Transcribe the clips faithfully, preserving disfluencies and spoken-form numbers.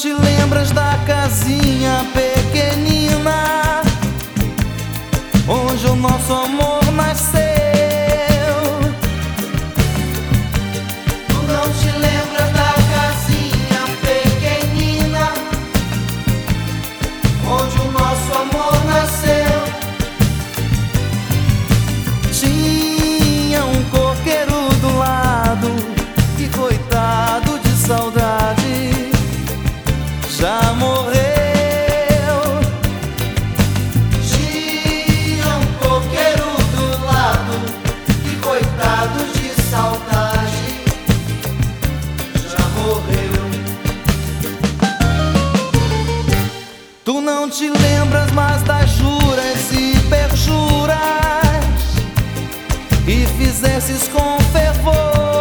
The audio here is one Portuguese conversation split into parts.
te lembras da casinha pequenina onde o nosso amor nasceu? Tu não te lembras da casinha pequenina onde o nosso amor nasceu? Tinha um coqueiro do lado que, coitado de saudade, já morreu. Tinha um coqueiro do lado que, coitado de saudade, já morreu. Tu não te lembras mais das juras e perjuras que fizesses com fervor,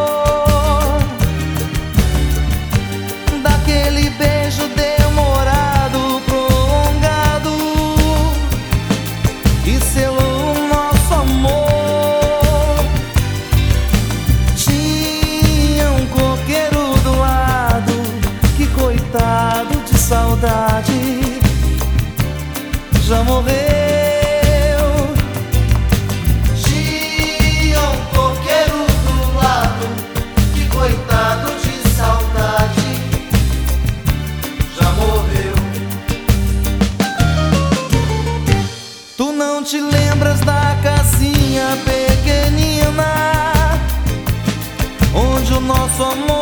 daquele beijo demorado, prolongado, que selou o nosso amor. Tinha um coqueiro do lado que, coitado de saudade, já morreu. Tinha um coqueiro do lado que, coitado de saudade, já morreu. Tu não te lembras da casinha pequenina onde o nosso amor